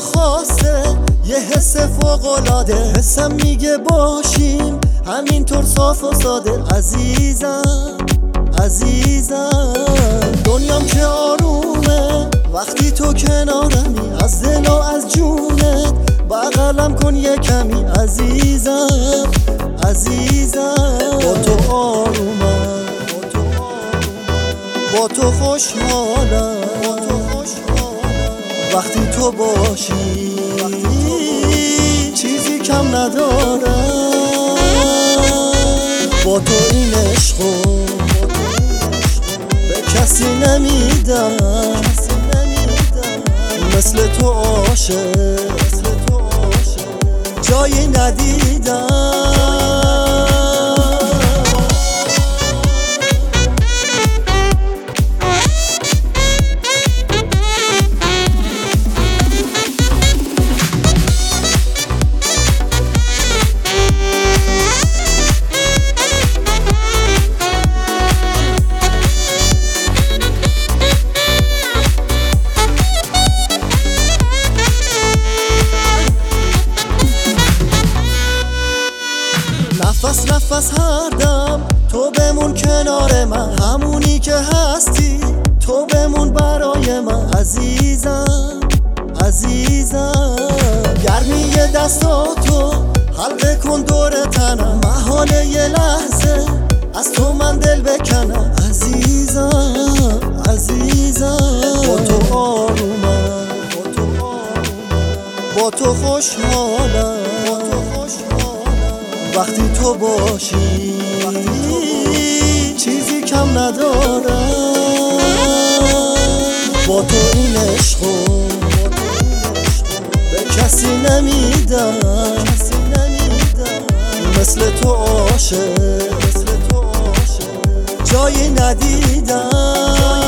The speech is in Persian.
خاصه یه حس فوق‌العاده، حسم میگه باشیم همینطور صاف و ساده. عزیزم عزیزم دنیام که آرومه وقتی تو کنارمی، از دل و از جونت بغلم کن یه کمی. عزیزم عزیزم با تو آرومم، با تو خوشحالم وقتی تو باشی، چیزی کم ندارم. با تو این عشقو به کسی نمیدم، مثل تو عاشق جایی ندیدم. نفس نفس هر دم تو بمون کنار من، همونی که هستی تو بمون برای من. عزیزم عزیزم گرمی دستاتو حلقه کن دور تنم، محاله یه لحظه از تو من دل بکنم. عزیزم عزیزم با تو آرومم، با تو خوشحالم وقتی تو باشی، چیزی کم ندارم. با تو این عشقو به کسی نمیدم، مثل تو عاشق جایی ندیدم.